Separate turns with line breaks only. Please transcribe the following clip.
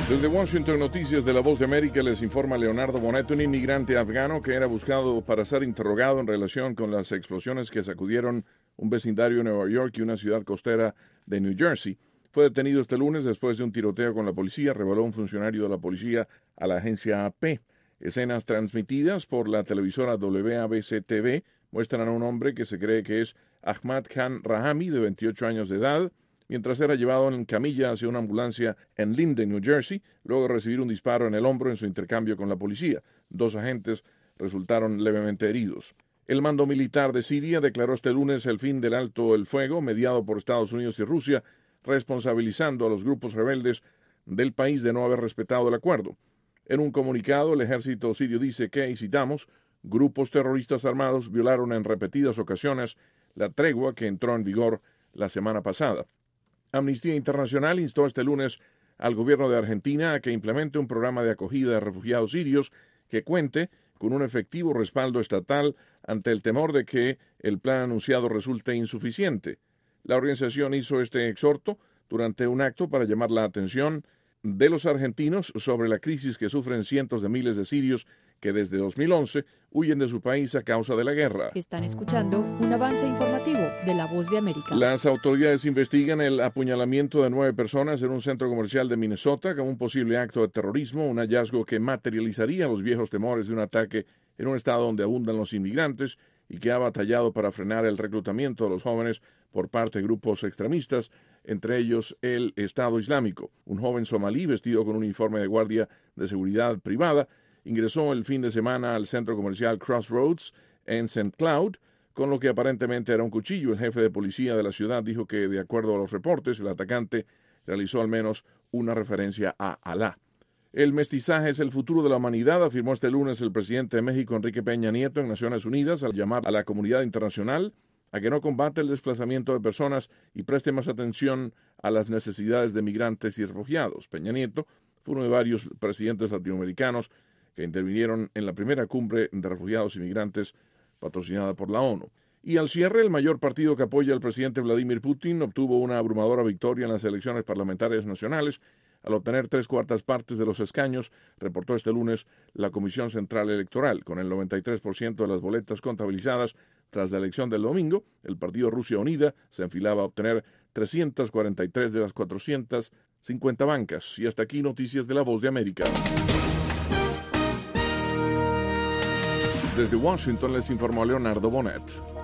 Desde Washington, Noticias de La Voz de América, les informa Leonardo Bonet, un inmigrante afgano que era buscado para ser interrogado en relación con las explosiones que sacudieron un vecindario de Nueva York y una ciudad costera de New Jersey. Fue detenido este lunes después de un tiroteo con la policía, reveló un funcionario de la policía a la agencia AP. Escenas transmitidas por la televisora WABC-TV muestran a un hombre que se cree que es Ahmad Khan Rahami, de 28 años de edad, mientras era llevado en camilla hacia una ambulancia en Linden, New Jersey, luego de recibir un disparo en el hombro en su intercambio con la policía. 2 agentes resultaron levemente heridos. El mando militar de Siria declaró este lunes el fin del alto el fuego mediado por Estados Unidos y Rusia, responsabilizando a los grupos rebeldes del país de no haber respetado el acuerdo. En un comunicado, el ejército sirio dice que, y citamos, grupos terroristas armados violaron en repetidas ocasiones la tregua que entró en vigor la semana pasada. Amnistía Internacional instó este lunes al gobierno de Argentina a que implemente un programa de acogida de refugiados sirios que cuente con un efectivo respaldo estatal ante el temor de que el plan anunciado resulte insuficiente. La organización hizo este exhorto durante un acto para llamar la atención de los argentinos sobre la crisis que sufren cientos de miles de sirios que desde 2011 huyen de su país a causa de la guerra.
Están escuchando un avance informativo de La Voz de América.
Las autoridades investigan el apuñalamiento de 9 personas en un centro comercial de Minnesota como un posible acto de terrorismo, un hallazgo que materializaría los viejos temores de un ataque en un estado donde abundan los inmigrantes y que ha batallado para frenar el reclutamiento de los jóvenes por parte de grupos extremistas, entre ellos el Estado Islámico. Un joven somalí vestido con un uniforme de guardia de seguridad privada ingresó el fin de semana al centro comercial Crossroads en St. Cloud, con lo que aparentemente era un cuchillo. El jefe de policía de la ciudad dijo que, de acuerdo a los reportes, el atacante realizó al menos una referencia a Alá. El mestizaje es el futuro de la humanidad, afirmó este lunes el presidente de México, Enrique Peña Nieto, en Naciones Unidas, al llamar a la comunidad internacional a que no combate el desplazamiento de personas y preste más atención a las necesidades de migrantes y refugiados. Peña Nieto fue uno de varios presidentes latinoamericanos que intervinieron en la primera cumbre de refugiados y migrantes patrocinada por la ONU. Y al cierre, el mayor partido que apoya al presidente Vladimir Putin obtuvo una abrumadora victoria en las elecciones parlamentarias nacionales al obtener 3/4 partes de los escaños, reportó este lunes la Comisión Central Electoral. Con el 93% de las boletas contabilizadas tras la elección del domingo, el partido Rusia Unida se enfilaba a obtener 343 de las 450 bancas. Y hasta aquí Noticias de La Voz de América. Desde Washington les informó Leonardo Bonet.